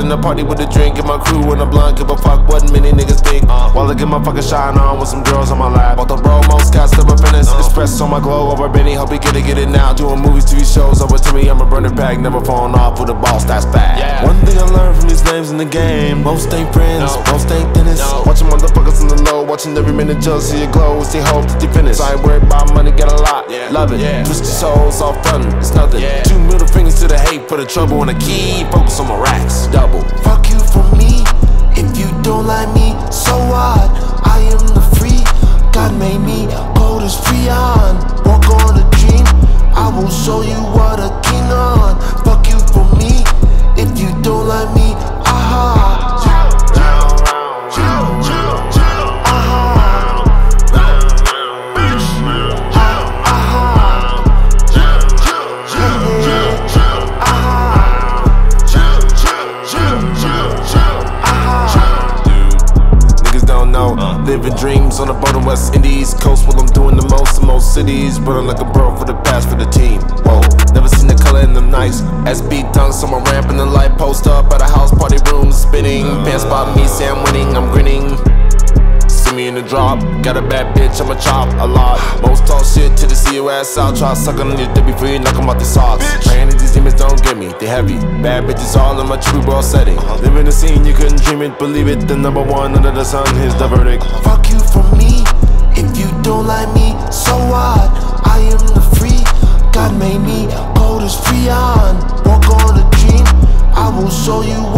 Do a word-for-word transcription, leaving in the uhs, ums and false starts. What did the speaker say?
in the party with a drink and my crew and a blunt. Give a fuck what many niggas think. uh, While I get my fucking shine on with some girls on my lap. Bought the bro, most cats never finish. uh, Express on my glow over Benny, hope he get it, get it now. Doing movies, T V shows over to me, I'm a burner pack. Never falling off with a boss, that's bad. yeah. One thing I learned from these names in the game: most ain't friends, no. most ain't dentists. no. Watching motherfuckers on the low, watching every minute just see it glow. It's they hope that they finish. So I ain't worried about money, get a lot, yeah. love it, yeah. twist your souls all fun, it's nothing. yeah. Two middle fingers to the hate for the trouble and the key. Focus on my racks, double. Fuck you for me, if you don't like me, so what? I am the free, God made me bold as Freon. Walk on a dream, I will show you what a king on. Fuck you for me, if you don't like me, aha. Living dreams on the bottom West Indies coast while I'm doing the most in most cities. But I'm like a bro for the past for the team. Whoa, never seen the color in them nights. S B dunks on my ramp and the light post up at a house party room spinning. Pants spot me, say I'm winning, I'm grinning. See me in the drop, got a bad bitch, I'ma chop a lot. Most talk shit to the C O S out, try sucking on your dippy free, knock 'em out the socks. Praying that these demons don't get me, they heavy. Bad bitches all in my true world setting. Living the scene, you couldn't dream it, believe it. The number one under the sun, here's the verdict. Fuck you for me, if you don't like me, so what? I am the free, God made me bold as Freon. Walk on a dream, I will show you